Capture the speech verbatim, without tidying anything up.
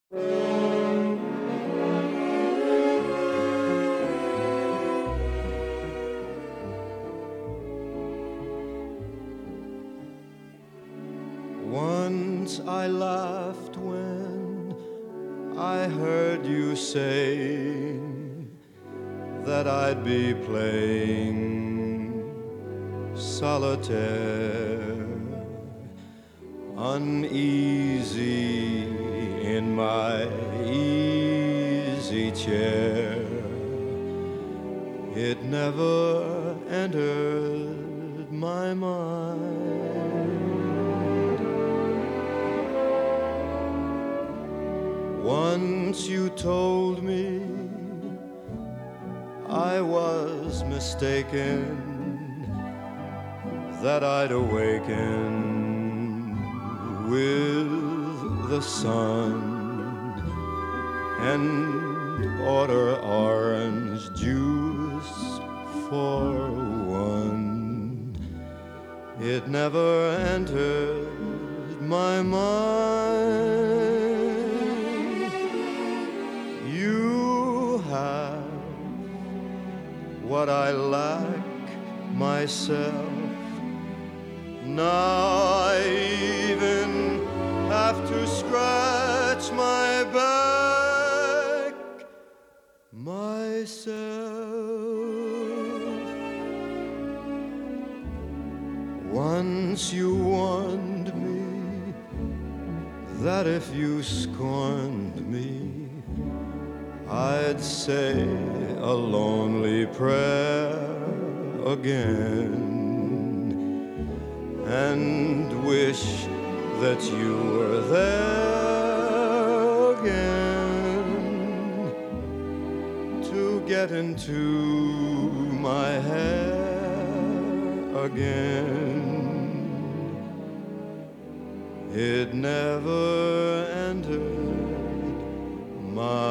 Once I laughed when I heard you saying that I'd be playing solitaire, uneasy in my easy chair. It never entered my mind. Once you told me I was mistaken, that I'd awaken with the sun and order orange juice for one. It never entered my mind. You have what I lack myself. Now I even have to scratch my back myself. Once you warned me that if you scorned me, I'd say a lonely prayer again and wish that you were there again to get into my hair again. It never entered my